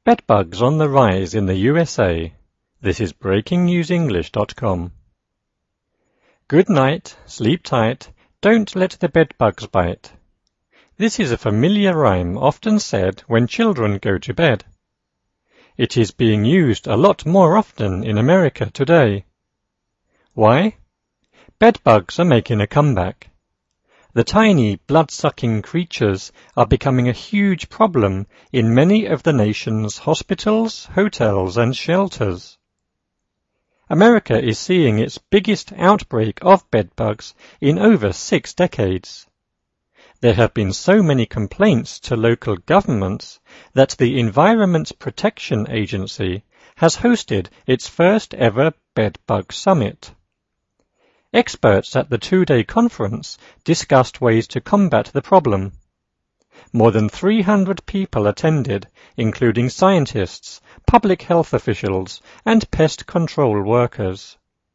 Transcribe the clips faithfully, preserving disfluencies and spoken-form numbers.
Bedbugs on the rise in the U S A. This is breaking news english dot com. Good night, sleep tight, don't let the bedbugs bite. This is a familiar rhyme often said when children go to bed. It is being used a lot more often in America today. Why? Bedbugs are making a comeback. The tiny, blood-sucking creatures are becoming a huge problem in many of the nation's hospitals, hotels, and shelters. America is seeing its biggest outbreak of bedbugs in over six decades. There have been so many complaints to local governments that the Environment Protection Agency has hosted its first ever bedbug summit. Experts at the two-day conference discussed ways to combat the problem. More than three hundred people attended, including scientists, public health officials, and pest control workers.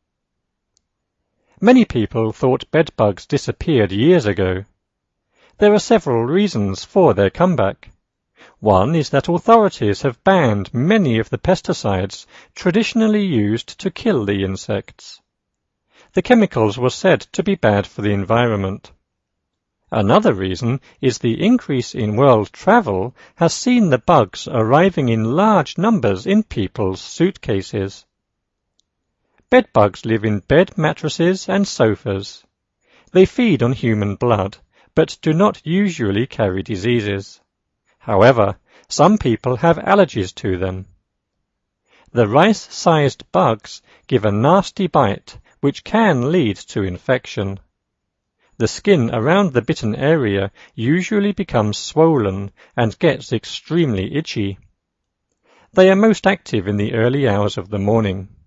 Many people thought bedbugs disappeared years ago. There are several reasons for their comeback. One is that authorities have banned many of the pesticides traditionally used to kill the insects. The chemicals were said to be bad for the environment. Another reason is the increase in world travel has seen the bugs arriving in large numbers in people's suitcases. Bedbugs live in bed mattresses and sofas. They feed on human blood, but do not usually carry diseases. However, some people have allergies to them. The rice-sized bugs give a nasty bite, which can lead to infection. The skin around the bitten area usually becomes swollen and gets extremely itchy. They are most active in the early hours of the morning.